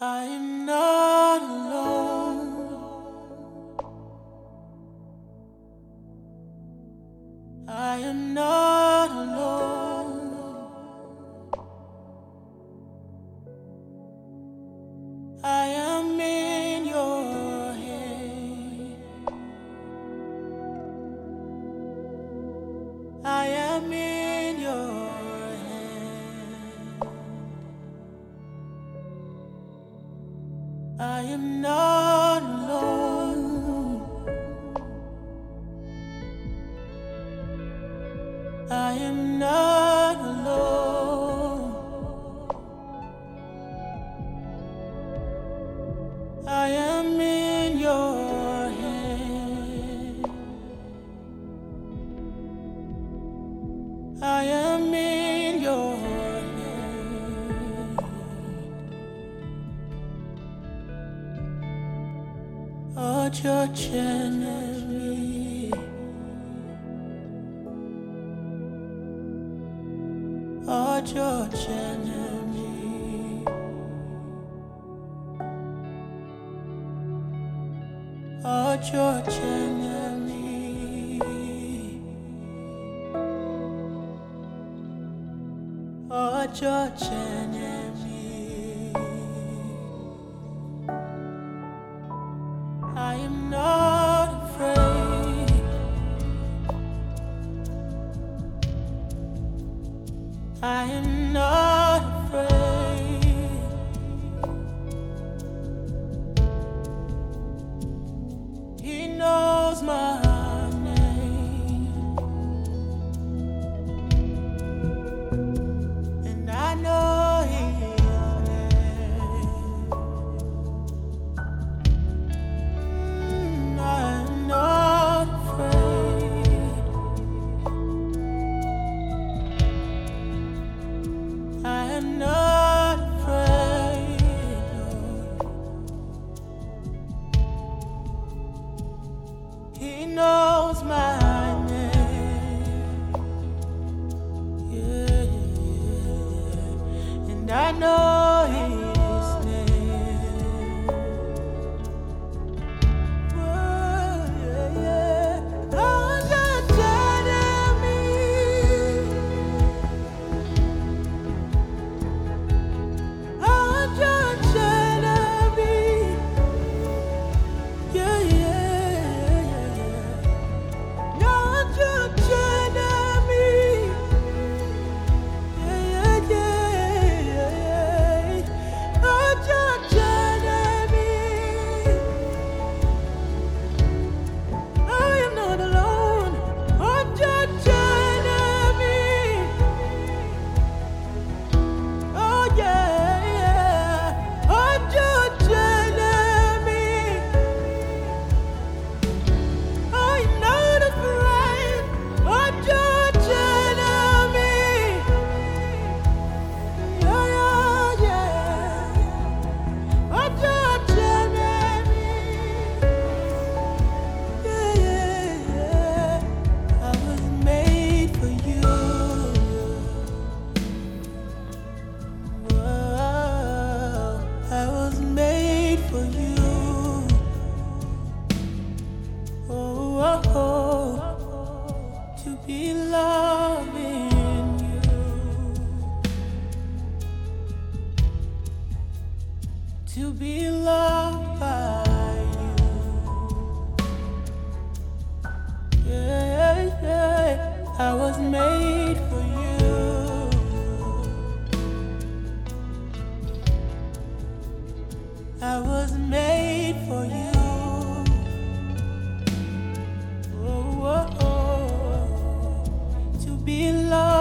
I am not alone. I am not alone. I am in your hand. I am in your hand. I am not alone. I am not alone. I am in your hand. I am in your hand. Oh, George enemy. Oh, George enemy. Oh, George enemy. Oh, George enemy. I am not afraid. I am not afraid. He knows my name, and I know his name. I am not afraid. I am not afraid, Lord. He knows my name, yeah, and I know his name. Oh, yeah, yeah. Oh, your enemy. Oh, your enemy. Yeah, yeah, yeah, yeah. Not your enemy. Yeah, yeah, yeah, yeah. Not your enemy. I am not alone. Not your enemy. Oh, yeah, yeah. Not your enemy. I'm not afraid of your enemy. Yeah, yeah, yeah. Of your enemy. Yeah, yeah, yeah. I was made for you. Whoa, I was made for you. Oh, oh, oh, to be loving you, to be loved by you. Yeah, yeah, I was made for you. I was made for you. Oh, oh, oh, to be loved.